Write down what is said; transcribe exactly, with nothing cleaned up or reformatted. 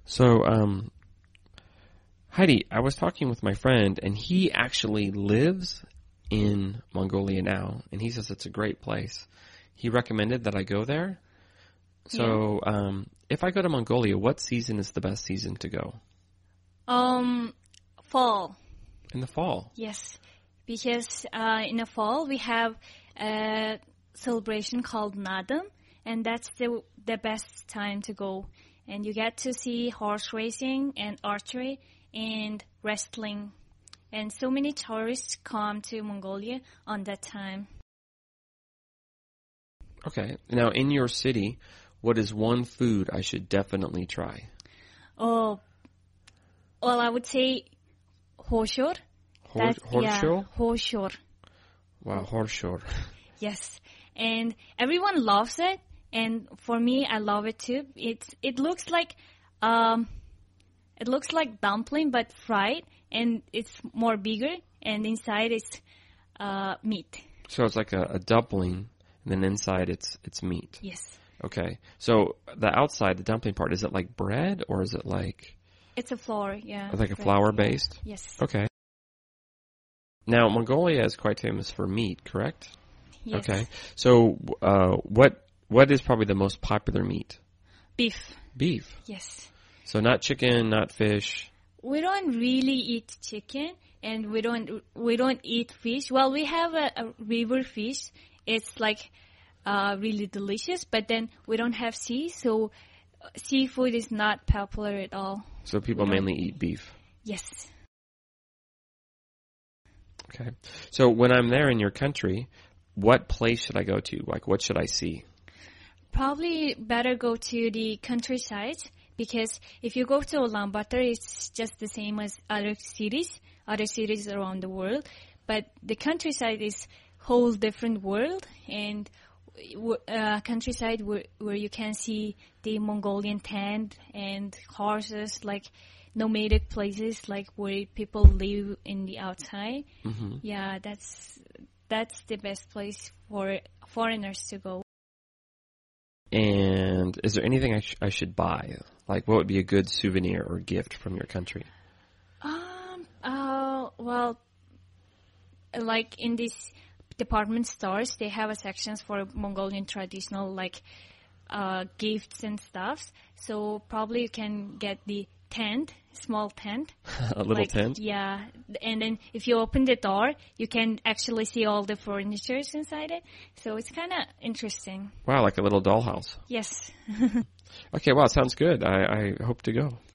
So, um, Heidi, I was talking with my friend, and he actually lives in Mongolia now, and he says it's a great place. He recommended that I go there. So, yeah. um, if I go to Mongolia, what season is the best season to go? Um, fall. In the fall? Yes, because uh, in the fall we have a celebration called Nadam, and that's the the best time to go. And you get to see horse racing and archery and wrestling. And so many tourists come to Mongolia on that time. Okay. Now, in your city, what is one food I should definitely try? Oh, well, I would say hoshor. Hor- Horshor? Yeah, hoshor. Wow, hoshor. Yes. And everyone loves it. And for me, I love it too. It's it looks like um, it looks like dumpling but fried, and it's more bigger. And inside is uh, meat. So it's like a, a dumpling, and then inside it's it's meat. Yes. Okay. So the outside, the dumpling part, is it like bread or is it like? It's a flour, yeah. Like a bread, flour yeah. based. Yes. Okay. Now Mongolia is quite famous for meat, correct? Yes. Okay. So uh, what? What is probably the most popular meat? Beef. Beef. Yes. So not chicken, not fish. We don't really eat chicken, and we don't we don't eat fish. Well, we have a, a river fish. It's like uh, really delicious, but then we don't have sea, so seafood is not popular at all. So people mainly eat beef. Yes. Okay. So when I'm there in your country, what place should I go to? Like, what should I see? Probably better go to the countryside, because if you go to Ulaanbaatar, it's just the same as other cities, other cities around the world. But the countryside is whole different world, and uh, countryside where, where you can see the Mongolian tent and horses, like nomadic places, like where people live in the outside. Mm-hmm. Yeah, that's that's the best place for foreigners to go. And is there anything I, sh- I should buy? Like, what would be a good souvenir or gift from your country? Um. Uh. Well, like in these department stores, they have a sections for Mongolian traditional, like, uh, gifts and stuff. So probably you can get the tent, small tent. A little like, tent? Yeah. And then if you open the door, you can actually see all the furniture inside it. So it's kind of interesting. Wow, like a little dollhouse. Yes. Okay, wow, sounds good. I, I hope to go.